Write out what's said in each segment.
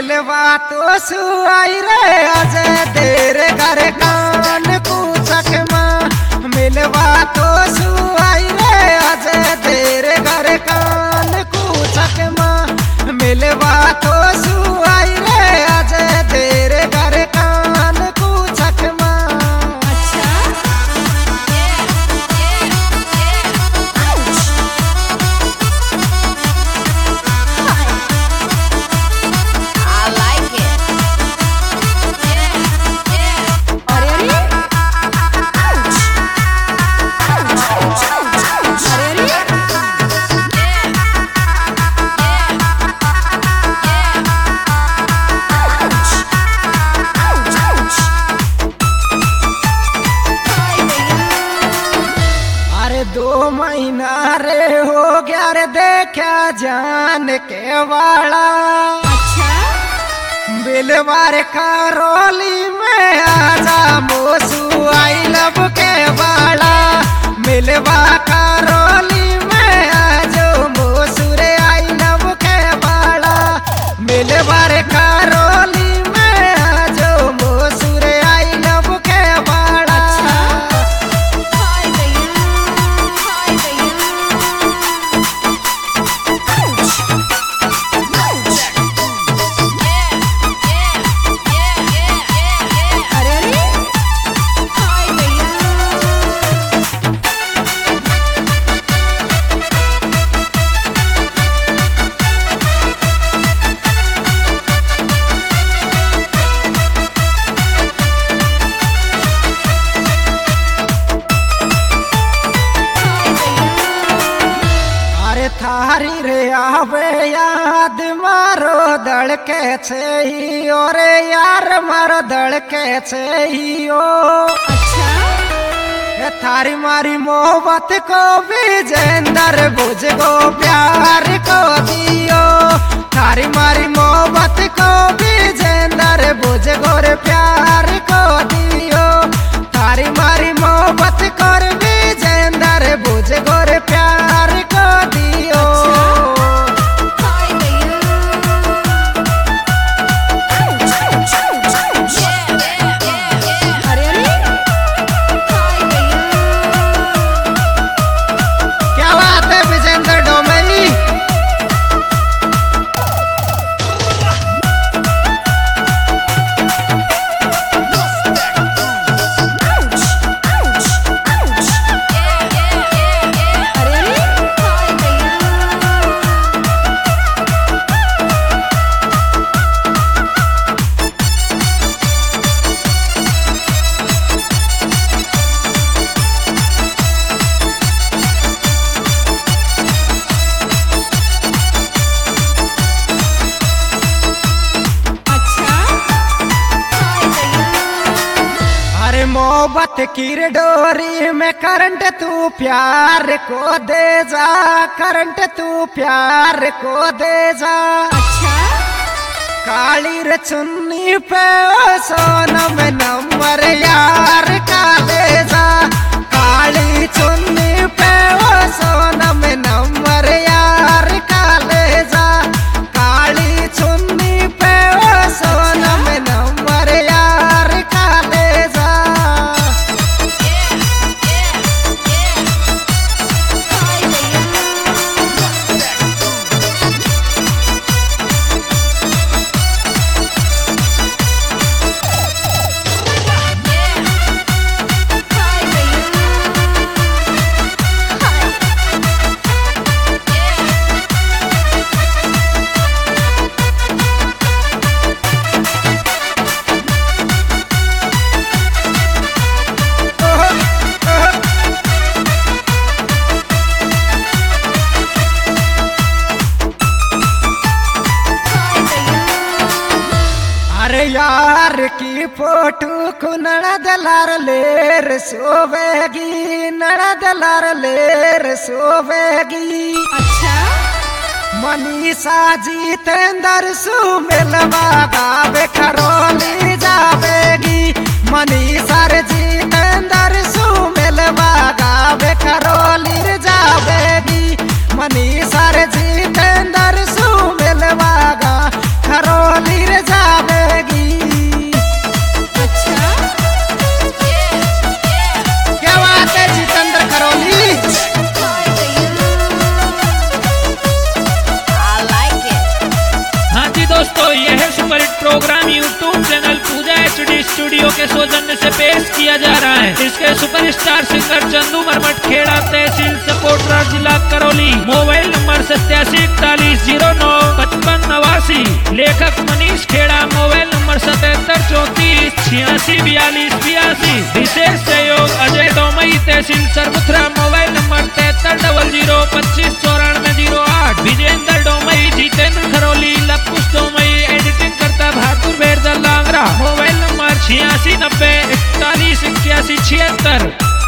मिलवा तो सुआई रे अजय तेरे घर कान पूछक माँ मिलवा तो सुआई रे अजय तेरे घर कान पूछक माँ मिलवा तो सुआई रे अजय तेरे घर कान पूछक माँ। दो महीना रे हो गया रे देखा जान के वाला। अच्छा बिलवार करौली में आजा मोसू आई लब के वाला मिलवा करौली में आजो मोसू रे आई लब के वाला मिलवार करौली में आजो मोसू रे आई लब के वाला। थारी रे आवे याद मारो दड़ के छे और यार मारो दड़ के छे ओ। अच्छा थारी मारी मोहब्बत को विजेंदर बुझ गो प्यार को दियो थारी मारी मोहब्बत को विजेंदर बुझ गो रे प्यार को दियो थारी मारी मोहब्बत को विजेंदर बुझ गो रे प्यार को दियो। क्या बात है विजेंद्र डोमई। मोहब्बत की डोरी में करंट तू प्यार को दे जा करंट तू प्यार को दे जा। अच्छा काली रे चुन्नी पे ओ सोनम नंबर यार का दे जा काली चुन्नी पे ओ सोनम नंबर यार का ले जा काली चुन्नी पे ओ सोनम नंबर यार का ले जा। यार की फोटो को नड़दलार लेर सोवेगी नड़दलार लेर सोवेगी। अच्छा मनीषा जितेंद्र सु मिलवा गावे करौली जावेगी मनीषा जितेंद्र सु मिलवा गावे करौली जावेगी मनीषा जितेंद्र सु मिलवा गा करौली दोस्तों, यह super hit program YouTube channel Pooja HD studio के सौजन्य से पेश किया जा रहा है। इसके सुपरस्टार सिंगर चंदू मरमट खेड़ा, तहसील सपोर्टर, जिला करौली। Mobile number 8741095589। लेखक मनीष खेड़ा, मोबाइल नंबर 7734864282। विशेष सहयोग Ajay Domai, tehsil Sarputhra, mobile number 7300259408। Vijendra Domai, Jitendra Kharauli, Lapush Domai, editing करता बहादुर बेरदल लांगरा। Mobile number 8690418176।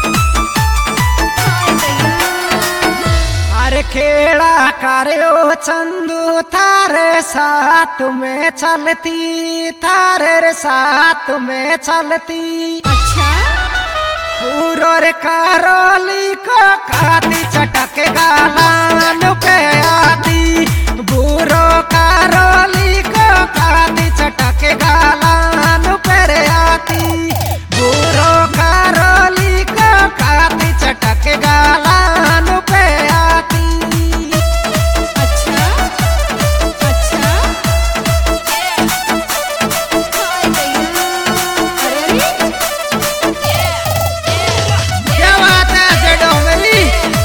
अरे खेड़ा कार्यो चंदू थारे साथ में चलती, थारे साथ में चलती। अच्छा पूरो रे करौली को खाती चटक गालान पे आती। बूरो करौली को खाती चटक गालान पे आती। बूरो करौली को खाती चटक गालान पे आती। अच्छा अच्छा क्या बात है जेडो मेरी।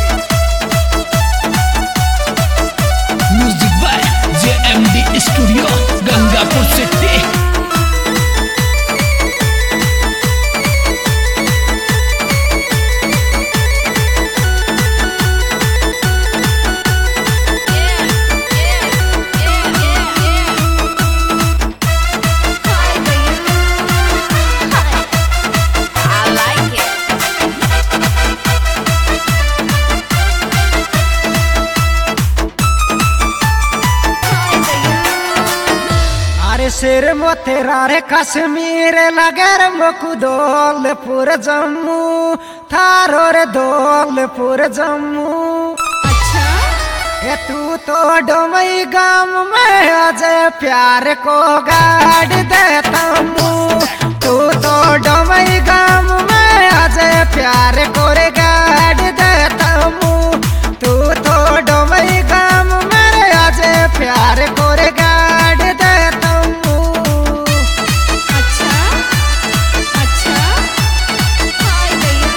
Music by JMD studio, Gangapur city. सिर मोतेरा रे कश्मीर लगर मोकु दौलपुर जम्मू थारो रे दौलपुर जम्मू। अच्छा ए तू तो डोमई गांव में अजय प्यार को गाड़ देता हूँ। तू तो डोमई गांव में अजय प्यार को रे गाड़ देता हूँ। तू तो डोमई गांव में अजय प्यार को रे गाड़ देता हूँ। अच्छा अच्छा हाय भैया।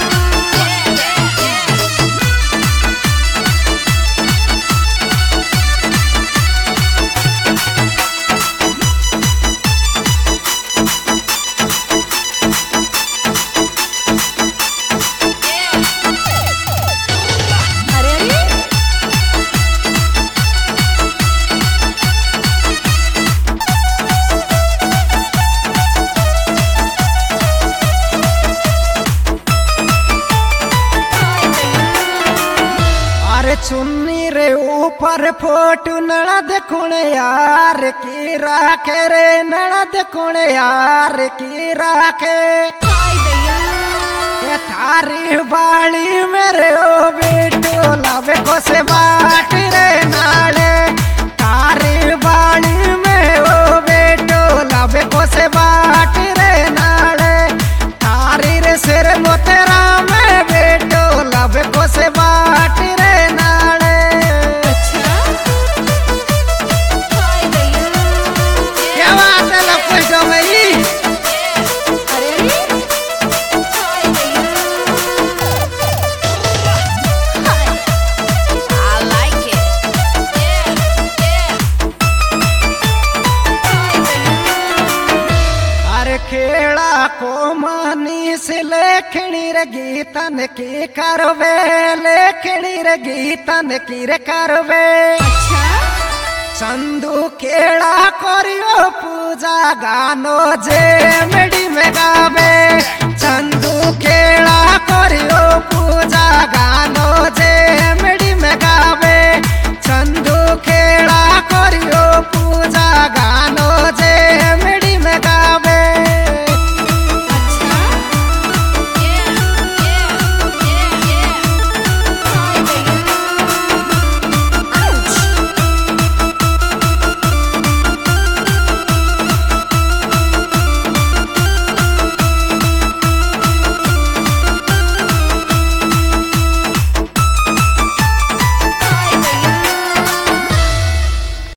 अरे अरे अरे चुन्नी रे ऊपर फोटो नड़द कुण यार की राखे रे, नड़द कुण यार की राखे। हाय भैया। ये थारी बाड़ी मेरे ओ बेटो लावे को से बाट रे नाले। थारी बाड़ी में ओ बेटो लावे को से बाट रे नाले। थारी रे सिर मोतेरा में बेटो लावे को से बाट रे नाले। अच्छा हाय भैया। क्या बात है लपुष डोमई। अरे अरे हाय भैया। हाय I like it. हाय भैया। अरे खेड़ा को मानी से लेखनी रे गीतन की करवे, लेखनी रे गीतन की रे करवे। अच्छा चंदू खेड़ा करियो पूजा गानो जे मेडी में गावे।